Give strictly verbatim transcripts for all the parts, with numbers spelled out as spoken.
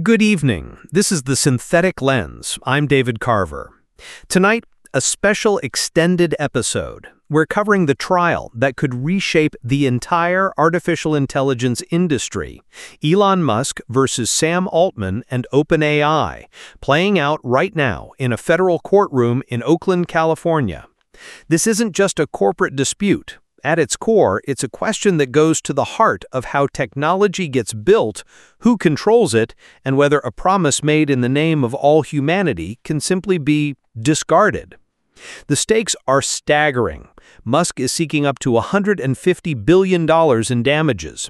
Good evening. This is The Synthetic Lens. I'm David Carver. Tonight, a special extended episode. We're covering the trial that could reshape the entire artificial intelligence industry. Elon Musk versus Sam Altman and OpenAI, playing out right now in a federal courtroom in Oakland, California. This isn't just a corporate dispute. At its core, it's a question that goes to the heart of how technology gets built, who controls it, and whether a promise made in the name of all humanity can simply be discarded. The stakes are staggering. Musk is seeking up to one hundred fifty billion dollars in damages.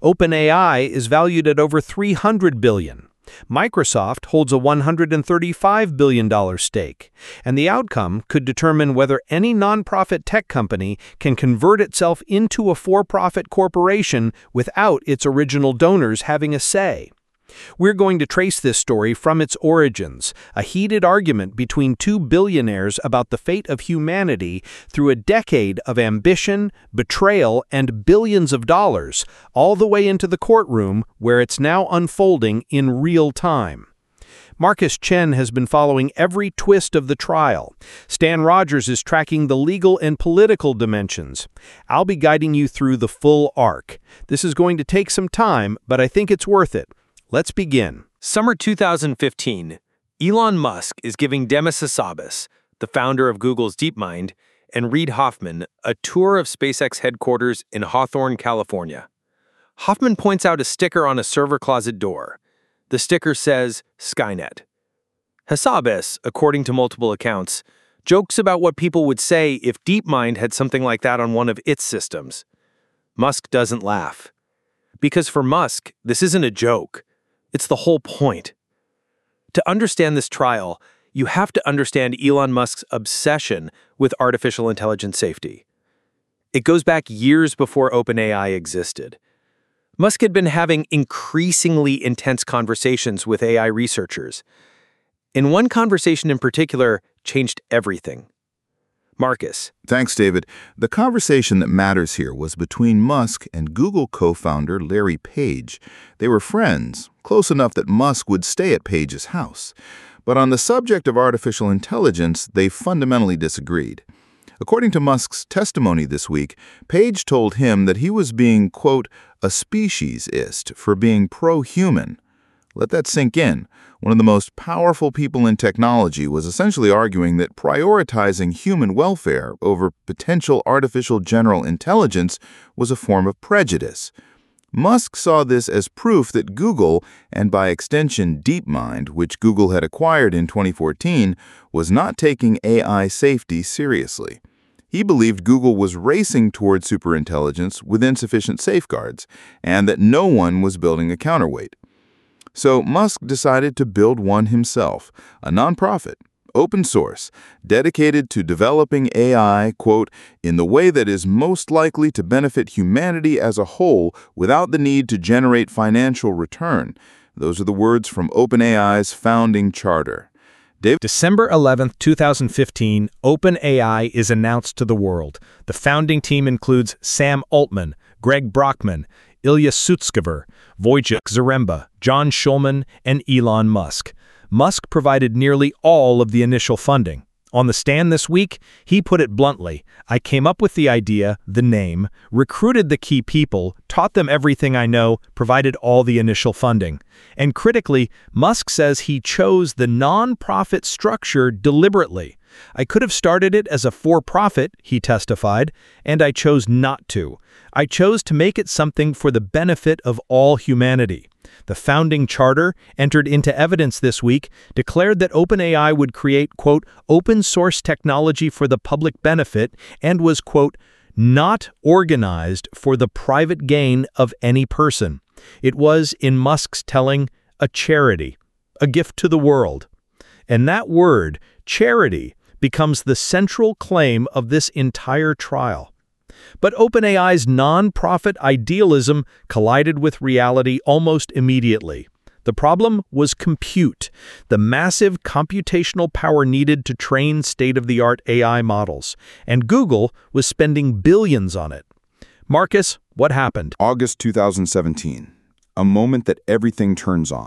OpenAI is valued at over three hundred billion dollars. Microsoft holds a one hundred thirty-five billion dollars stake, and the outcome could determine whether any nonprofit tech company can convert itself into a for-profit corporation without its original donors having a say. We're going to trace this story from its origins, a heated argument between two billionaires about the fate of humanity through a decade of ambition, betrayal, and billions of dollars, all the way into the courtroom where it's now unfolding in real time. Marcus Chen has been following every twist of the trial. Stan Rogers is tracking the legal and political dimensions. I'll be guiding you through the full arc. This is going to take some time, but I think it's worth it. Let's begin. Summer two thousand fifteen, Elon Musk is giving Demis Hassabis, the founder of Google's DeepMind, and Reid Hoffman a tour of SpaceX headquarters in Hawthorne, California. Hoffman points out a sticker on a server closet door. The sticker says Skynet. Hassabis, according to multiple accounts, jokes about what people would say if DeepMind had something like that on one of its systems. Musk doesn't laugh. Because for Musk, this isn't a joke. It's the whole point. To understand this trial, you have to understand Elon Musk's obsession with artificial intelligence safety. It goes back years before OpenAI existed. Musk had been having increasingly intense conversations with A I researchers. And one conversation in particular changed everything. Marcus. Thanks, David. The conversation that matters here was between Musk and Google co-founder Larry Page. They were friends, close enough that Musk would stay at Page's house. But on the subject of artificial intelligence, they fundamentally disagreed. According to Musk's testimony this week, Page told him that he was being, quote, a speciesist for being pro-human. Let that sink in. One of the most powerful people in technology was essentially arguing that prioritizing human welfare over potential artificial general intelligence was a form of prejudice. Musk saw this as proof that Google, and by extension DeepMind, which Google had acquired in twenty fourteen, was not taking A I safety seriously. He believed Google was racing toward superintelligence with insufficient safeguards, and that no one was building a counterweight. So Musk decided to build one himself, a nonprofit, open source, dedicated to developing A I, quote, in the way that is most likely to benefit humanity as a whole without the need to generate financial return. Those are the words from OpenAI's founding charter. Dave? December eleventh, two thousand fifteen, OpenAI is announced to the world. The founding team includes Sam Altman, Greg Brockman, Ilya Sutskever, Wojciech Zaremba, John Schulman, and Elon Musk. Musk provided nearly all of the initial funding. On the stand this week, he put it bluntly, I came up with the idea, the name, recruited the key people, taught them everything I know, provided all the initial funding. And critically, Musk says he chose the non-profit structure deliberately. I could have started it as a for-profit, he testified, and I chose not to. I chose to make it something for the benefit of all humanity. The founding charter, entered into evidence this week, declared that OpenAI would create, quote, open source technology for the public benefit and was, quote, not organized for the private gain of any person. It was, in Musk's telling, a charity, a gift to the world. And that word, charity, becomes the central claim of this entire trial. But OpenAI's non-profit idealism collided with reality almost immediately. The problem was compute, the massive computational power needed to train state-of-the-art A I models, and Google was spending billions on it. Marcus, what happened? August two thousand seventeen, a moment that everything turns on.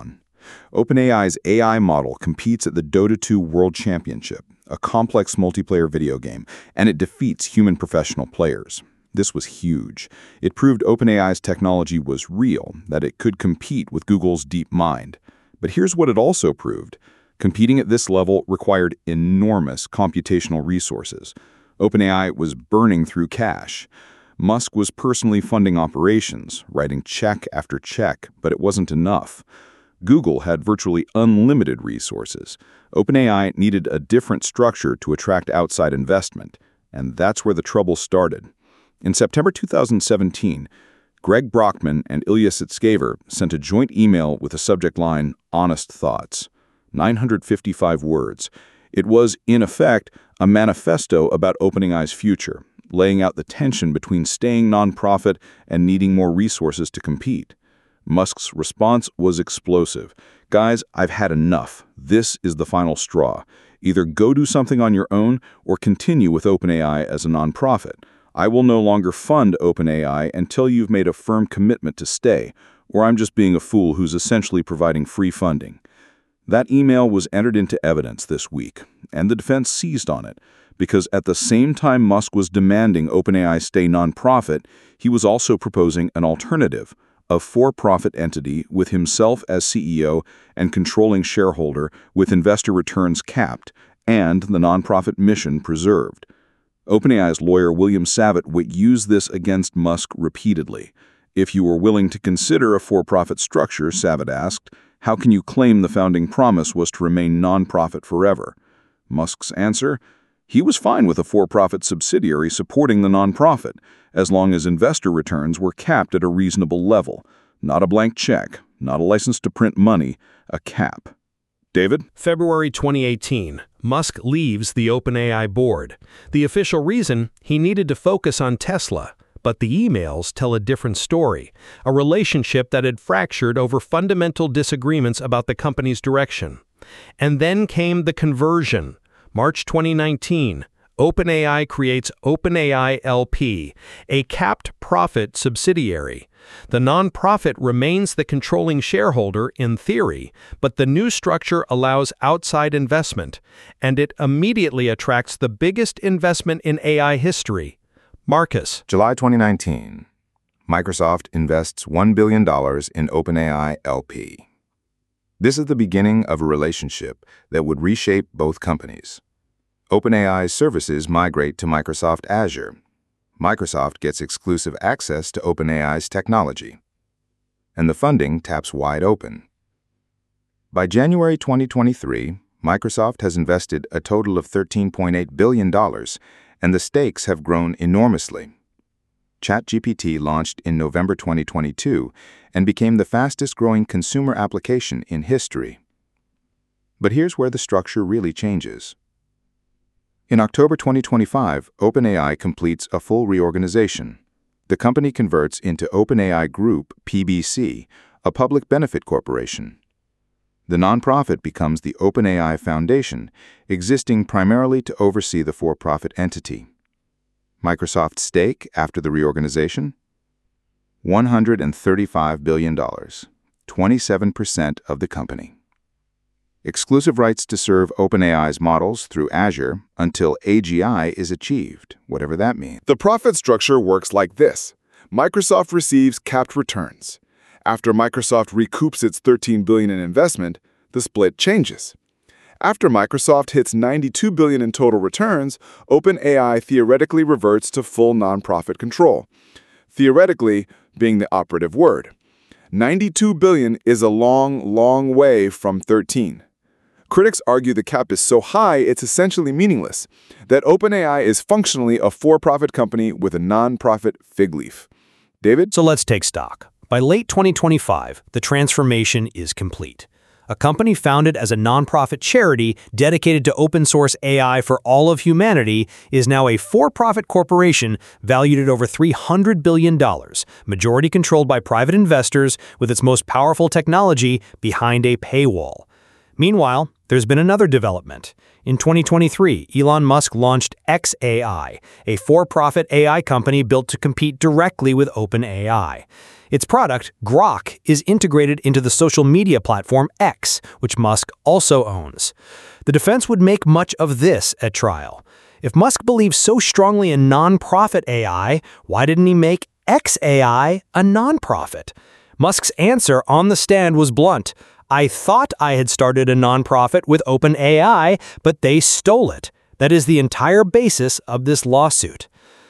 OpenAI's A I model competes at the Dota two World Championship, a complex multiplayer video game, and it defeats human professional players. This was huge. It proved OpenAI's technology was real, that it could compete with Google's DeepMind. But here's what it also proved. Competing at this level required enormous computational resources. OpenAI was burning through cash. Musk was personally funding operations, writing check after check, but it wasn't enough. Google had virtually unlimited resources. OpenAI needed a different structure to attract outside investment, and that's where the trouble started. In September two thousand seventeen, Greg Brockman and Ilya Sutskever sent a joint email with a subject line, Honest Thoughts, nine hundred fifty-five words. It was, in effect, a manifesto about OpenAI's future, laying out the tension between staying nonprofit and needing more resources to compete. Musk's response was explosive. Guys, I've had enough. This is the final straw. Either go do something on your own or continue with OpenAI as a nonprofit. I will no longer fund OpenAI until you've made a firm commitment to stay, or I'm just being a fool who's essentially providing free funding. That email was entered into evidence this week, and the defense seized on it, because at the same time Musk was demanding OpenAI stay nonprofit, he was also proposing an alternative, a for-profit entity with himself as C E O and controlling shareholder with investor returns capped and the nonprofit mission preserved. OpenAI's lawyer William Savitt would use this against Musk repeatedly. If you were willing to consider a for-profit structure, Savitt asked, how can you claim the founding promise was to remain nonprofit forever? Musk's answer? He was fine with a for-profit subsidiary supporting the nonprofit, as long as investor returns were capped at a reasonable level. Not a blank check, not a license to print money, a cap. David? February twenty eighteen. Musk leaves the OpenAI board. The official reason? He needed to focus on Tesla. But the emails tell a different story, a relationship that had fractured over fundamental disagreements about the company's direction. And then came the conversion. March twenty nineteen, OpenAI creates OpenAI L P, a capped profit subsidiary. The nonprofit remains the controlling shareholder in theory, but the new structure allows outside investment, and it immediately attracts the biggest investment in A I history. Marcus. July twenty nineteen. Microsoft invests one billion dollars in OpenAI L P. This is the beginning of a relationship that would reshape both companies. OpenAI's services migrate to Microsoft Azure. Microsoft gets exclusive access to OpenAI's technology. And the funding taps wide open. By January twenty twenty-three, Microsoft has invested a total of thirteen point eight billion dollars, and the stakes have grown enormously. ChatGPT launched in November twenty twenty-two and became the fastest-growing consumer application in history. But here's where the structure really changes. In October twenty twenty-five, OpenAI completes a full reorganization. The company converts into OpenAI Group P B C, a public benefit corporation. The nonprofit becomes the OpenAI Foundation, existing primarily to oversee the for-profit entity. Microsoft's stake after the reorganization? one hundred thirty-five billion dollars, twenty-seven percent of the company. Exclusive rights to serve OpenAI's models through Azure until A G I is achieved, whatever that means. The profit structure works like this. Microsoft receives capped returns. After Microsoft recoups its thirteen billion dollars in investment, the split changes. After Microsoft hits ninety-two billion dollars in total returns, OpenAI theoretically reverts to full nonprofit control. Theoretically being the operative word. ninety-two billion dollars is a long, long way from thirteen. Critics argue the cap is so high it's essentially meaningless, that OpenAI is functionally a for-profit company with a nonprofit fig leaf. David? So let's take stock. By late twenty twenty-five, the transformation is complete. A company founded as a nonprofit charity dedicated to open-source A I for all of humanity is now a for-profit corporation valued at over three hundred billion dollars, majority controlled by private investors with its most powerful technology behind a paywall. Meanwhile, There's been another development. In twenty twenty-three, Elon Musk launched X A I, a for-profit A I company built to compete directly with OpenAI. Its product, Grok, is integrated into the social media platform X, which Musk also owns. The defense would make much of this at trial. If Musk believes so strongly in non-profit A I, why didn't he make X A I a non-profit? Musk's answer on the stand was blunt. I thought I had started a non-profit with OpenAI, but they stole it. That is the entire basis of this lawsuit.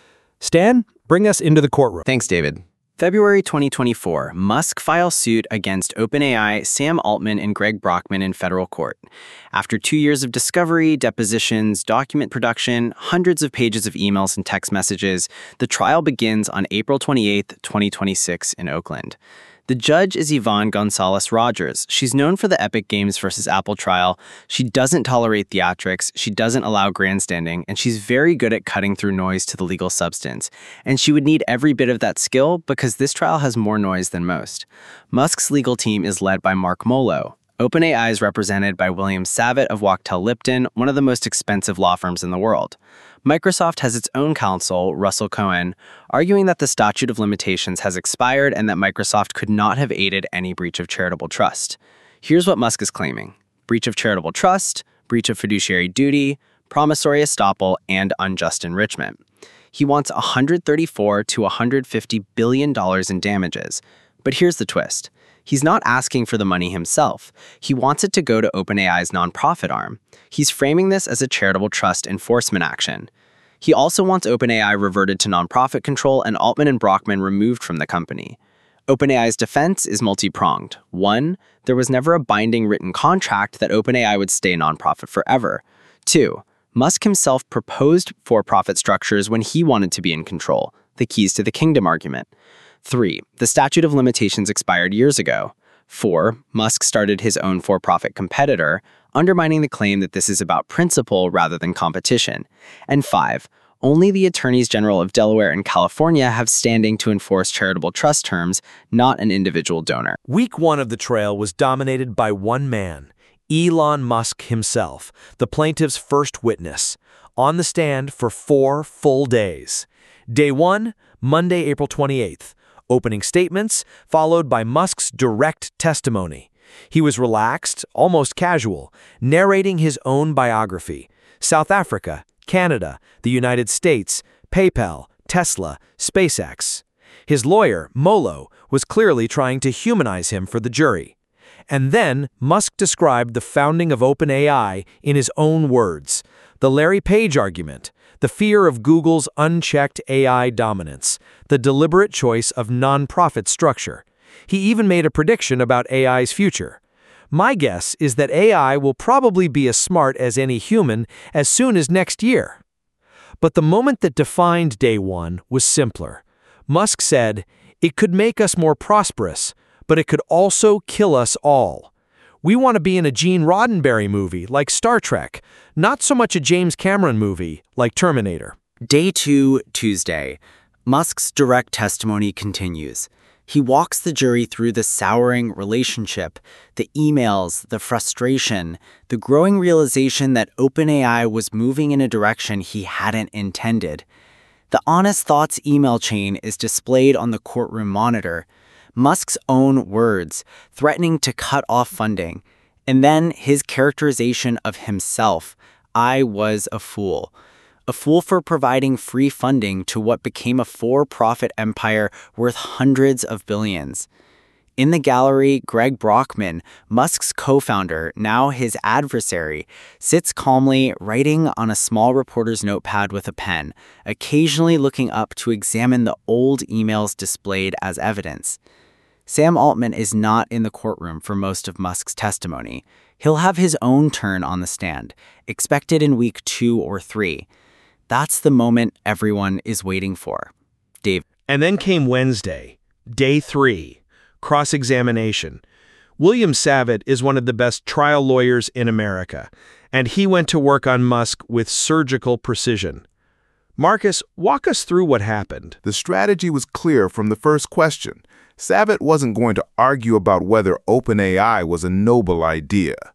Stan, bring us into the courtroom. Thanks, David. February twenty twenty-four, Musk files suit against OpenAI, Sam Altman, and Greg Brockman in federal court. After two years of discovery, depositions, document production, hundreds of pages of emails and text messages, the trial begins on April twenty-eighth, twenty twenty-six in Oakland. The judge is Yvonne Gonzalez-Rogers. She's known for the Epic Games versus Apple trial. She doesn't tolerate theatrics, she doesn't allow grandstanding, and she's very good at cutting through noise to the legal substance. And she would need every bit of that skill because this trial has more noise than most. Musk's legal team is led by Mark Molo. OpenAI is represented by William Savitt of Wachtell Lipton, one of the most expensive law firms in the world. Microsoft has its own counsel, Russell Cohen, arguing that the statute of limitations has expired and that Microsoft could not have aided any breach of charitable trust. Here's what Musk is claiming: breach of charitable trust, breach of fiduciary duty, promissory estoppel, and unjust enrichment. He wants one hundred thirty-four to one hundred fifty billion dollars in damages. But here's the twist. He's not asking for the money himself. He wants it to go to OpenAI's nonprofit arm. He's framing this as a charitable trust enforcement action. He also wants OpenAI reverted to nonprofit control and Altman and Brockman removed from the company. OpenAI's defense is multi-pronged. One, there was never a binding written contract that OpenAI would stay nonprofit forever. Two, Musk himself proposed for-profit structures when he wanted to be in control, the keys to the kingdom argument. Three, the statute of limitations expired years ago. Four, Musk started his own for-profit competitor, undermining the claim that this is about principle rather than competition. And five, only the attorneys general of Delaware and California have standing to enforce charitable trust terms, not an individual donor. Week one of the trial was dominated by one man, Elon Musk himself, the plaintiff's first witness, on the stand for four full days. Day one, Monday, April twenty-eighth. Opening statements, followed by Musk's direct testimony. He was relaxed, almost casual, narrating his own biography. South Africa, Canada, the United States, PayPal, Tesla, SpaceX. His lawyer, Molo, was clearly trying to humanize him for the jury. And then Musk described the founding of OpenAI in his own words. The Larry Page argument, the fear of Google's unchecked A I dominance, the deliberate choice of non-profit structure. He even made a prediction about A I's future. My guess is that A I will probably be as smart as any human as soon as next year. But the moment that defined day one was simpler. Musk said, it could make us more prosperous, but it could also kill us all. We want to be in a Gene Roddenberry movie like Star Trek, not so much a James Cameron movie like Terminator. Day two, Tuesday. Musk's direct testimony continues. He walks the jury through the souring relationship, the emails, the frustration, the growing realization that OpenAI was moving in a direction he hadn't intended. The Honest Thoughts email chain is displayed on the courtroom monitor. Musk's own words, threatening to cut off funding, and then his characterization of himself, I was a fool. A fool for providing free funding to what became a for-profit empire worth hundreds of billions. In the gallery, Greg Brockman, Musk's co-founder, now his adversary, sits calmly writing on a small reporter's notepad with a pen, occasionally looking up to examine the old emails displayed as evidence. Sam Altman is not in the courtroom for most of Musk's testimony. He'll have his own turn on the stand, expected in week two or three. That's the moment everyone is waiting for. Dave. And then came Wednesday, day three, cross-examination. William Savitt is one of the best trial lawyers in America, and he went to work on Musk with surgical precision. Marcus, walk us through what happened. The strategy was clear from the first question. Savitt wasn't going to argue about whether OpenAI was a noble idea.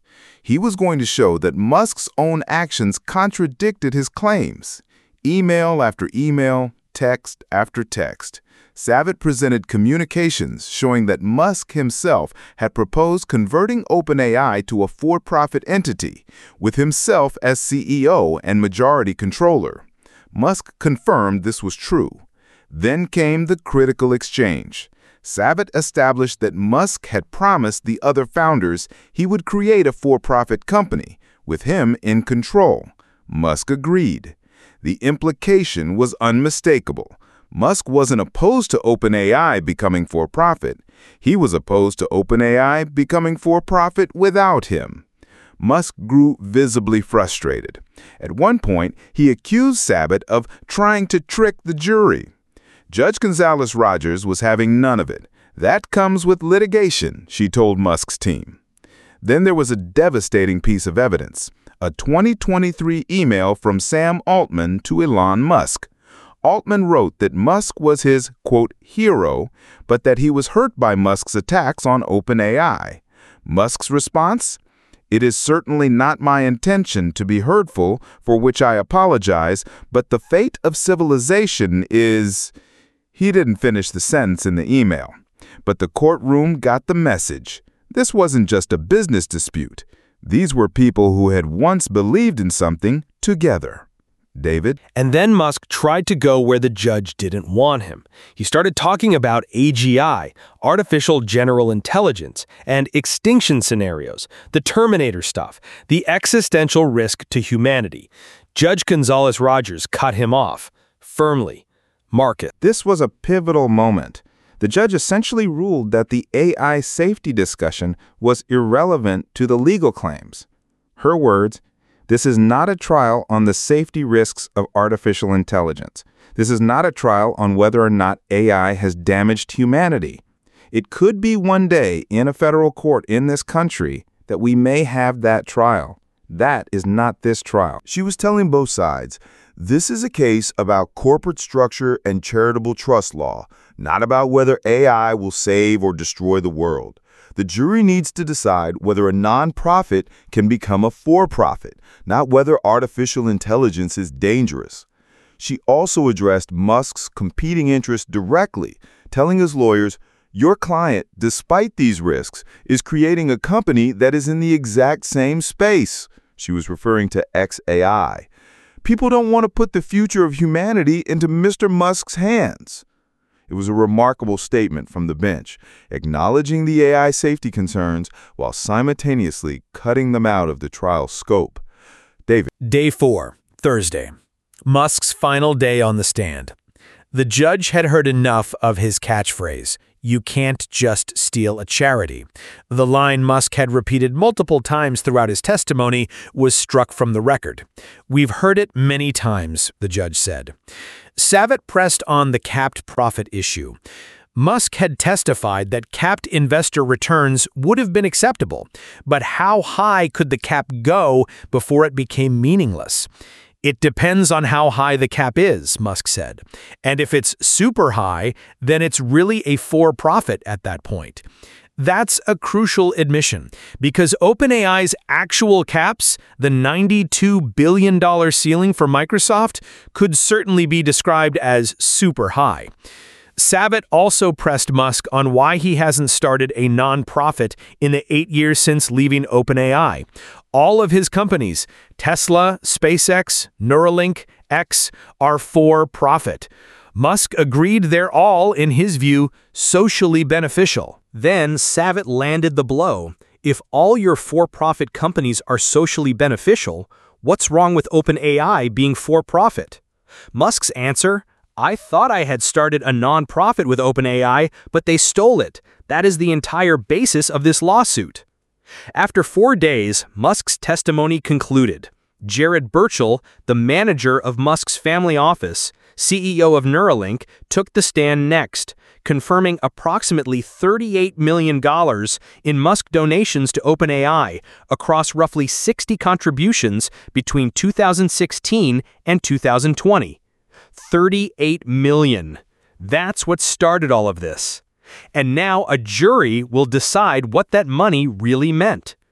He was going to show that Musk's own actions contradicted his claims. Email after email, text after text. Savitt presented communications showing that Musk himself had proposed converting OpenAI to a for-profit entity, with himself as C E O and majority controller. Musk confirmed this was true. Then came the critical exchange. Savitt established that Musk had promised the other founders he would create a for-profit company, with him in control. Musk agreed. The implication was unmistakable. Musk wasn't opposed to OpenAI becoming for-profit. He was opposed to OpenAI becoming for-profit without him. Musk grew visibly frustrated. At one point, he accused Savitt of trying to trick the jury. Judge Gonzales-Rogers was having none of it. That comes with litigation, she told Musk's team. Then there was a devastating piece of evidence, a twenty twenty-three email from Sam Altman to Elon Musk. Altman wrote that Musk was his, quote, hero, but that he was hurt by Musk's attacks on OpenAI. Musk's response? It is certainly not my intention to be hurtful, for which I apologize, but the fate of civilization is... He didn't finish the sentence in the email. But the courtroom got the message. This wasn't just a business dispute. These were people who had once believed in something together. David? And then Musk tried to go where the judge didn't want him. He started talking about A G I, artificial general intelligence, and extinction scenarios, the Terminator stuff, the existential risk to humanity. Judge Gonzales-Rogers cut him off, firmly. Mark it. This was a pivotal moment. The judge essentially ruled that the A I safety discussion was irrelevant to the legal claims. Her words, "This is not a trial on the safety risks of artificial intelligence. This is not a trial on whether or not A I has damaged humanity. It could be one day in a federal court in this country that we may have that trial. That is not this trial." She was telling both sides, this is a case about corporate structure and charitable trust law, not about whether A I will save or destroy the world. The jury needs to decide whether a nonprofit can become a for-profit, not whether artificial intelligence is dangerous. She also addressed Musk's competing interests directly, telling his lawyers, your client, despite these risks, is creating a company that is in the exact same space. She was referring to X A I. People don't want to put the future of humanity into Mister Musk's hands. It was a remarkable statement from the bench, acknowledging the A I safety concerns while simultaneously cutting them out of the trial scope. David. Day four, Thursday. Musk's final day on the stand. The judge had heard enough of his catchphrase, "You can't just steal a charity." The line Musk had repeated multiple times throughout his testimony was struck from the record. "We've heard it many times," the judge said. Savitt pressed on the capped profit issue. Musk had testified that capped investor returns would have been acceptable, but how high could the cap go before it became meaningless? "It depends on how high the cap is," Musk said. "And if it's super high, then it's really a for-profit at that point." That's a crucial admission, because OpenAI's actual caps, the ninety-two billion dollars ceiling for Microsoft, could certainly be described as super high. Savitt also pressed Musk on why he hasn't started a non-profit in the eight years since leaving OpenAI. All of his companies, Tesla, SpaceX, Neuralink, X, are for-profit. Musk agreed they're all, in his view, socially beneficial. Then Savitt landed the blow. If all your for-profit companies are socially beneficial, what's wrong with OpenAI being for-profit? Musk's answer? "I thought I had started a non-profit with OpenAI, but they stole it. That is the entire basis of this lawsuit." After four days, Musk's testimony concluded. Jared Burchell, the manager of Musk's family office, C E O of Neuralink, took the stand next, confirming approximately thirty-eight million dollars in Musk donations to OpenAI across roughly sixty contributions between two thousand sixteen and two thousand twenty. thirty-eight million dollars. That's what started all of this. And now a jury will decide what that money really meant.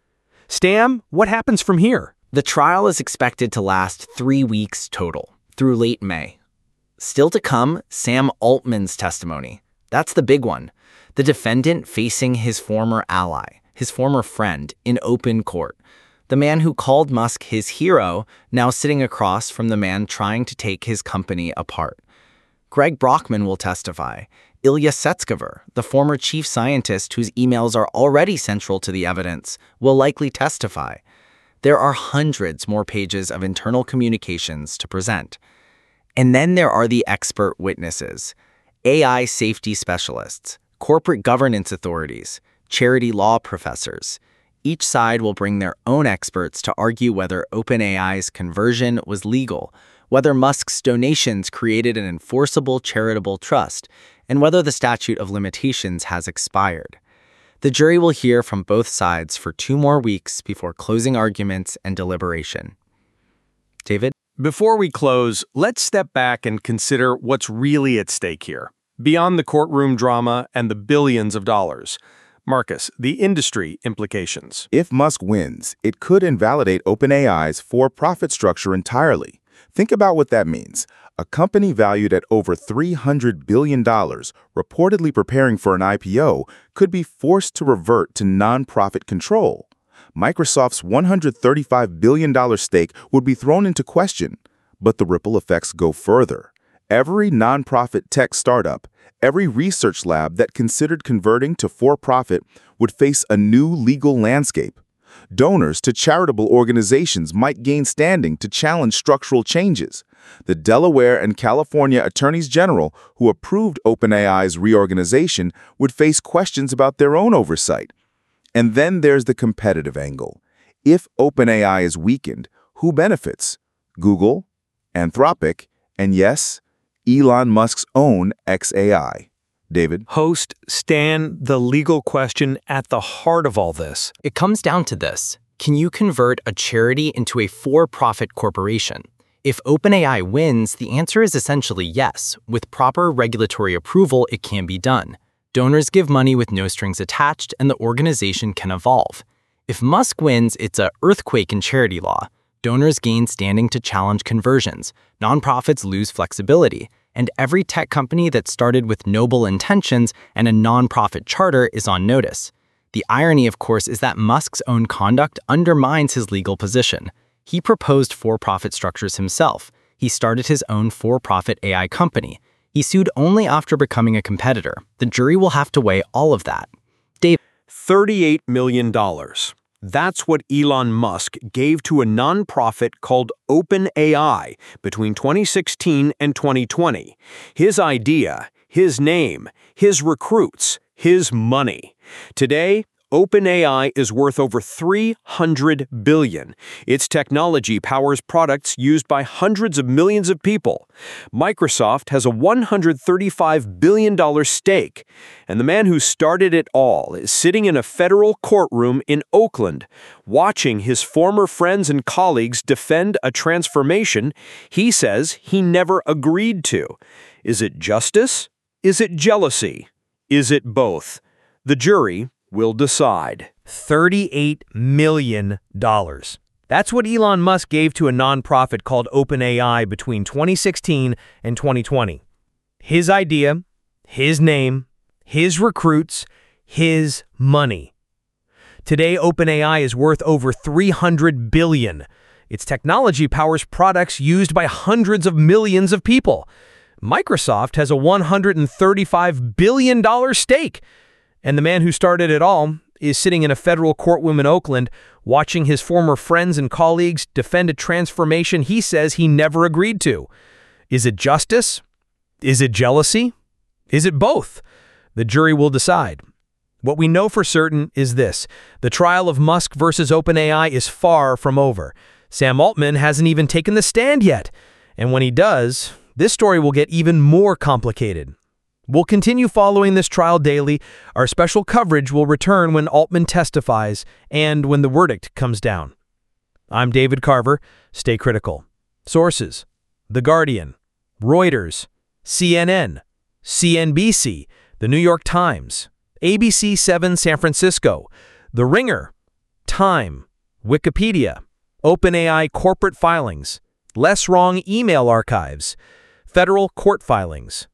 Stam, what happens from here? The trial is expected to last three weeks total, through late May. Still to come, Sam Altman's testimony. That's the big one. The defendant facing his former ally, his former friend, in open court. The man who called Musk his hero, now sitting across from the man trying to take his company apart. Greg Brockman will testify. Ilya Sutskever, the former chief scientist whose emails are already central to the evidence, will likely testify. There are hundreds more pages of internal communications to present. And then there are the expert witnesses, A I safety specialists, corporate governance authorities, charity law professors. Each side will bring their own experts to argue whether OpenAI's conversion was legal, whether Musk's donations created an enforceable charitable trust, and whether the statute of limitations has expired. The jury will hear from both sides for two more weeks before closing arguments and deliberation. David? Before we close, let's step back and consider what's really at stake here, beyond the courtroom drama and the billions of dollars. Marcus, the industry implications. If Musk wins, it could invalidate OpenAI's for-profit structure entirely. Think about what that means. A company valued at over three hundred billion dollars, reportedly preparing for an I P O, could be forced to revert to nonprofit control. Microsoft's one hundred thirty-five billion dollars stake would be thrown into question. But the ripple effects go further. Every nonprofit tech startup, every research lab that considered converting to for-profit would face a new legal landscape. Donors to charitable organizations might gain standing to challenge structural changes. The Delaware and California attorneys general who approved OpenAI's reorganization would face questions about their own oversight. And then there's the competitive angle. If OpenAI is weakened, who benefits? Google, Anthropic, and yes, Elon Musk's own X A I. David? Host, Stan, the legal question at the heart of all this. It comes down to this. Can you convert a charity into a for-profit corporation? If OpenAI wins, the answer is essentially yes. With proper regulatory approval, it can be done. Donors give money with no strings attached, and the organization can evolve. If Musk wins, it's an earthquake in charity law. Donors gain standing to challenge conversions. Nonprofits lose flexibility. And every tech company that started with noble intentions and a nonprofit charter is on notice. The irony, of course, is that Musk's own conduct undermines his legal position. He proposed for-profit structures himself. He started his own for-profit A I company. He sued only after becoming a competitor. The jury will have to weigh all of that. Dave. thirty-eight million dollars. That's what Elon Musk gave to a nonprofit called OpenAI between twenty sixteen and twenty twenty. His idea, his name, his recruits, his money. Today, OpenAI is worth over three hundred billion dollars. Its technology powers products used by hundreds of millions of people. Microsoft has a one hundred thirty-five billion dollars stake, and the man who started it all is sitting in a federal courtroom in Oakland, watching his former friends and colleagues defend a transformation he says he never agreed to. Is it justice? Is it jealousy? Is it both? The jury will decide. thirty-eight million dollars. That's what Elon Musk gave to a nonprofit called OpenAI between twenty sixteen and twenty twenty. His idea, his name, his recruits, his money. Today, OpenAI is worth over three hundred billion dollars. Its technology powers products used by hundreds of millions of people. Microsoft has a one hundred thirty-five billion dollars stake. And the man who started it all is sitting in a federal courtroom in Oakland, watching his former friends and colleagues defend a transformation he says he never agreed to. Is it justice? Is it jealousy? Is it both? The jury will decide. What we know for certain is this. The trial of Musk versus OpenAI is far from over. Sam Altman hasn't even taken the stand yet. And when he does, this story will get even more complicated. We'll continue following this trial daily. Our special coverage will return when Altman testifies and when the verdict comes down. I'm David Carver. Stay critical. Sources: The Guardian, Reuters, C N N, C N B C, The New York Times, A B C seven San Francisco, The Ringer, Time, Wikipedia, OpenAI corporate filings, less wrong email archives, federal court filings,